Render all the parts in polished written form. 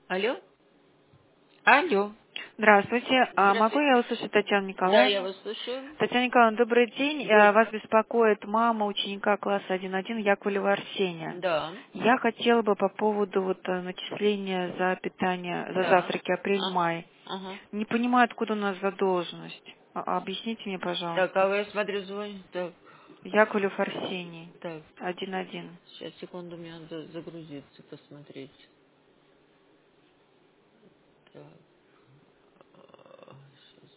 Алло? Алло. Здравствуйте. Могу Здравствуйте. я услышать Татьяну Да, я Николаевну? вас слушаю. Татьяна Николаевна, добрый день. Добрый. Вас беспокоит мама ученика класса 1.1 Яковлева Арсения. Да, Я хотела бы по поводу начисления за питание, за да. завтраки апрель-май. Ага. Не понимаю, откуда у нас задолженность. Объясните мне, Так, а пожалуйста. вы, я смотрю, звонит. Так, Яковлев Арсений, так. 1.1. Сейчас, секунду, мне надо загрузиться, посмотреть. Так. Сейчас.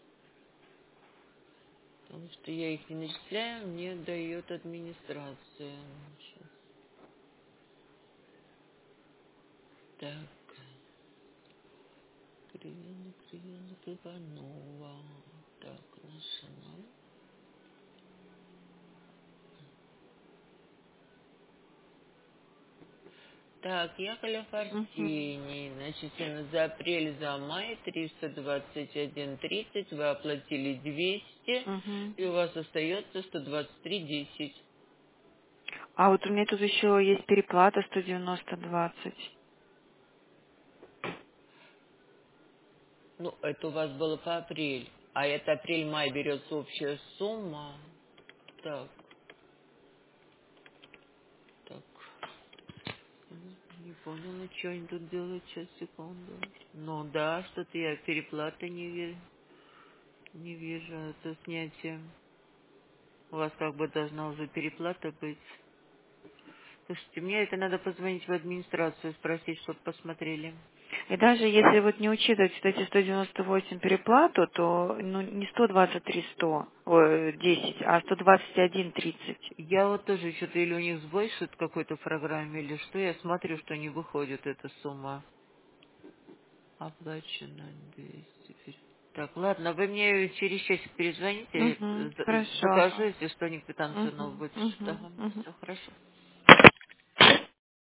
Потому что я их не начисляю, мне дает администрация. Сейчас. Так. Кривенок, Иванова. Так, нашла. Так, Яковлев Мгм. Арсений, начислено за апрель, за май 321,30, вы оплатили 200, Мгм. и у вас остается 123,10. А вот у меня тут еще есть переплата 190,20. Ну, это у вас было по апрель, а это апрель-май берется общая сумма. Так, так, не поняла, что они тут делают, сейчас, секунду. Ну да, что-то я переплаты не вижу, это снятие. У вас как бы должна уже переплата быть. Слушайте, мне это надо позвонить в администрацию, спросить, чтобы посмотрели. И даже если вот не учитывать вот эти 198 переплату, то не 123 10, а 121,30. Я вот тоже что-то или у них сбой что-то в какой-то программе, или что, я смотрю, что не выходит эта сумма. Оплачена 200. Так, ладно, вы мне через часик перезвоните, Угу, закажу, хорошо. если что, не квитанцию новую Угу, выпишут. угу, Ага, угу. все хорошо.